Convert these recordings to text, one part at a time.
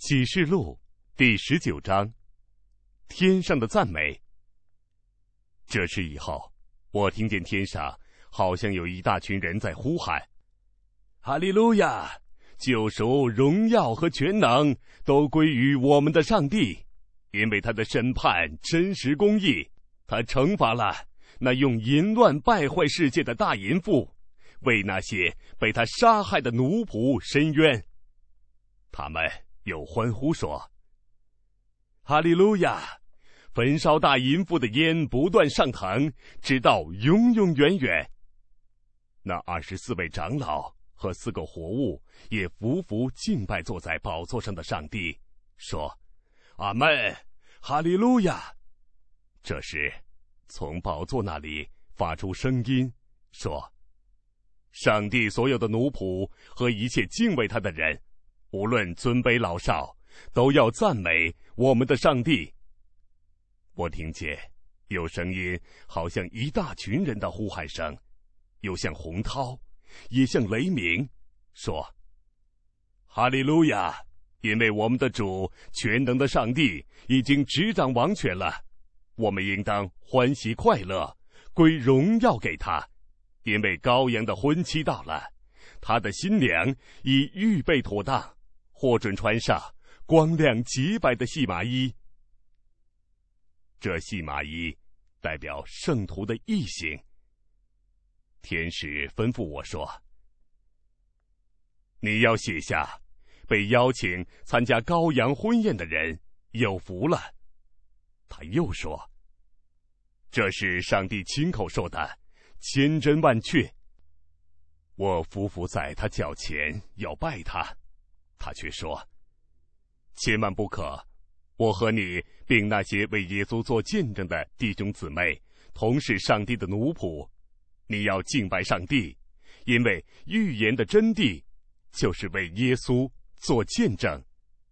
启示录第19章，天上的赞美。这事以后，我听见天上好像有一大群人在呼喊：哈利路亚！救赎、荣耀和全能都归于我们的上帝，因为他的审判真实公义，他惩罚了那用淫乱败坏世界的大淫妇，为那些被他杀害的奴仆伸冤。他们又欢呼说：哈利路亚！焚烧大淫妇的烟不断上腾，直到永永远远。那24位长老和4个活物也匍匐敬拜坐在宝座上的上帝，说：阿们，哈利路亚！这时从宝座那里发出声音说：上帝所有的奴仆和一切敬畏他的人，无论尊卑老少，都要赞美我们的上帝。我听见有声音，好像一大群人的呼喊声，又像洪涛，也像雷鸣，说：哈利路亚！因为我们的主全能的上帝已经执掌王权了，我们应当欢喜快乐，归荣耀给他，因为羔羊的婚期到了，他的新娘已预备妥当，或准穿上光亮洁白的细麻衣。这细麻衣代表圣徒的义行。天使吩咐我说：你要写下，被邀请参加羔羊婚宴的人有福了。他又说：这是上帝亲口说的，千真万确。我匍匐在他脚前要拜他，他却说：千万不可，我和你并那些为耶稣做见证的弟兄姊妹同是上帝的奴仆，你要敬拜上帝，因为预言的真谛就是为耶稣做见证。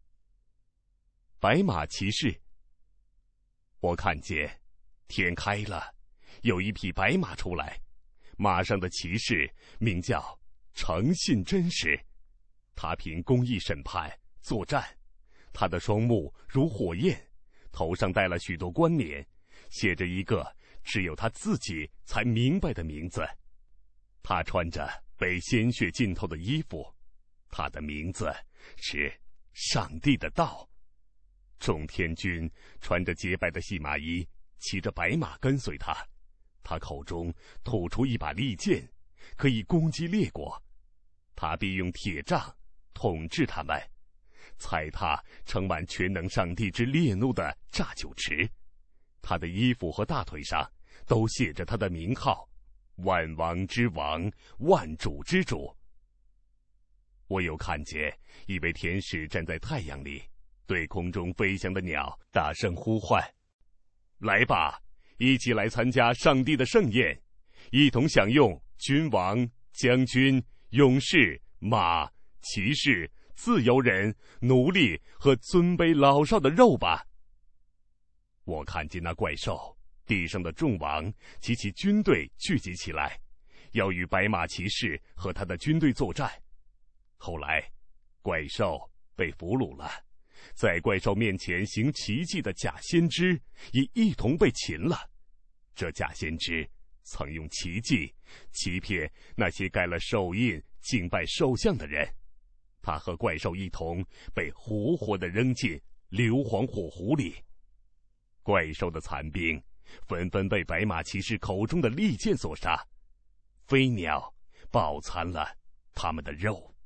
白马骑士，我看见天开了，有一匹白马出来，马上的骑士名叫诚信真实，他凭公义审判作战，他的双目如火焰，头上戴了许多冠冕，写着一个只有他自己才明白的名字。他穿着被鲜血浸透的衣服，他的名字是上帝的道。众天军穿着洁白的细麻衣，骑着白马跟随他，他口中吐出一把利剑，可以攻击列国。他必用铁杖统治他们，踩踏盛满全能上帝之烈怒的榨酒池。他的衣服和大腿上都写着他的名号，万王之王，万主之主。我又看见一位天使站在太阳里，对空中飞翔的鸟大声呼唤：来吧，一起来参加上帝的盛宴，一同享用君王、将军、勇士、马、骑士、自由人、奴隶和尊卑老少的肉吧。我看见那怪兽，地上的众王及其军队聚集起来，要与白马骑士和他的军队作战。后来怪兽被俘虏了，在怪兽面前行奇迹的假先知也一同被擒了。这假先知曾用奇迹欺骗那些盖了手印敬拜兽像的人，他和怪兽一同被活活地扔进硫磺火湖里。怪兽的残兵纷纷被白马骑士口中的利剑所杀，飞鸟饱餐了他们的肉。